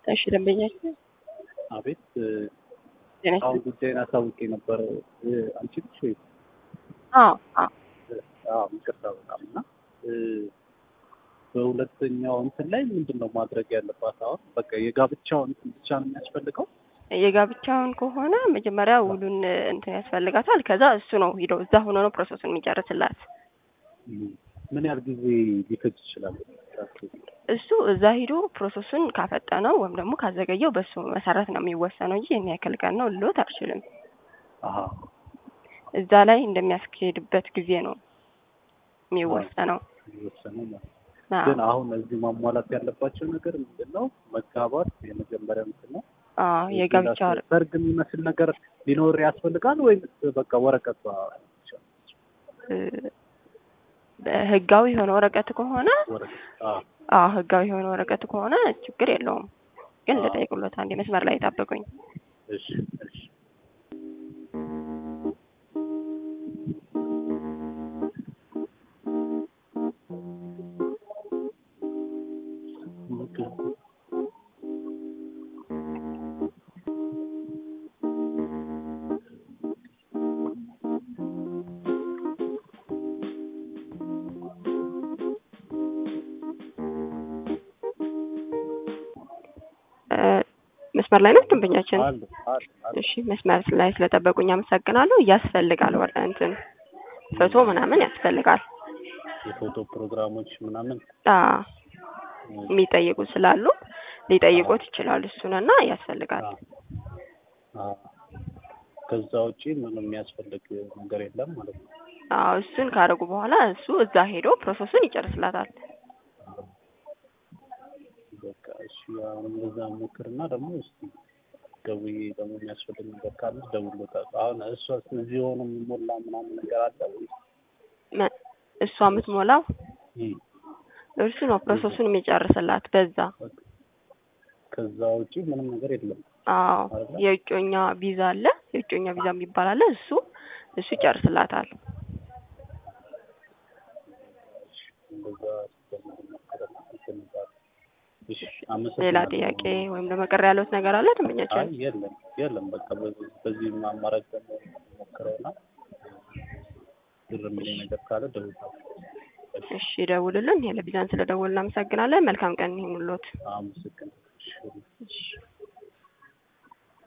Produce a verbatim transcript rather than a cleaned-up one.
እሺ ደንበኛችን አቤት ጤና አሁን ጉዳይን አሳውቄ ነበር። አንቺ ነሽ ወይ? አዎ አዎ አዎ ይቅርታ በጣም እና በሁለተኛው እንትን ላይ ምንድን ነው ማድረግ ያለባት? አሁን በቃ የጋብቻው እንትን ብቻ ነው የሚያስፈልገው? የጋብቻውን ከሆነ መጀመሪያ ውሉን እንትን ያስፈልጋታል። ከዛ እሱ ነው ሄዶ እዛ ሆኖ ነው ፕሮሰሱን የሚጨርስላት። ምን ያህል ጊዜ ሊፈጅ ይችላል? እሱ እዛ ሄዶ ፕሮሰሱን ካፈጠነው ወይም ደግሞ ካዘገየው በሱ መሰረት ነው የሚወሰነው እንጂ እኔ ያክል ቀን ነው ልሎት አልችልም። አሃ እዛ ላይ እንደሚያስኬድበት ጊዜ ነው የሚወሰነው። የሚወሰነው ማለት ግን አሁን እዚህ ማሟላት ያለባቸው ነገር ምንድነው? መጋባት የመጀመሪያ እንትን ነው። አዎ የጋብቻ ሰርግ የሚመስል ነገር ሊኖር ያስፈልጋል ወይስ በቃ ወረቀቷ ብቻ? ህጋዊ የሆነ ወረቀት ከሆነ አዎ አዎ ህጋዊ የሆነ ወረቀት ከሆነ ችግር የለውም። ግን ልጠይቅሎት አንዴ መስመር ላይ ታበቁኝ። እሺ እሺ መስመር ላይ ነው ደንበኛችን? አሉ አሉ እሺ መስመር ላይ ስለጠበቁኝ አመሰግናለሁ። ያስፈልጋል ወረ እንትን ፎቶ ምናምን ያስፈልጋል። የፎቶ ፕሮግራሞች ምናምን አዎ የሚጠይቁ ስላሉ ሊጠይቁት ይችላሉ። እሱንና ያስፈልጋል። አዎ ከዛ ውጪ ምንም የሚያስፈልግ ነገር የለም ማለት ነው። አዎ እሱን ካደረጉ በኋላ እሱ እዛ ሄዶ ፕሮሰሱን ይጨርስላታል። በቃ እሺ አሁን እንደዛ ሞክርና ደግሞ እስቲ ደውዬ ደግሞ የሚያስፈልግ ነገር ካለ ደውሎታል። አሁን እሷ እዚህ ሆኖ የሚሞላ ምናምን ነገር አለ ወይ? እሷ የምትሞላው እርሱ ነው ፕሮሰሱን የሚጨርስላት በዛ። ከዛ ውጪ ምንም ነገር የለም። አዎ የእጮኛ ቪዛ አለ። የእጮኛ ቪዛ የሚባል አለ። እሱ እሱ ይጨርስላታል። እንደዛ ሌላ ጥያቄ ወይም ለመቀረ ያለውት ነገር አለ ደንበኛችን? አይ የለም የለም በቃ በዚህ ማማራጭ ደግሞ ሞክረውና ድርም ነገር ካለ ደውላለሁ። እሺ ደውልልን። የለቢዛን ስለደወልን እናመሰግናለን። መልካም ቀን ይሁንልዎት። አመሰግናለሁ።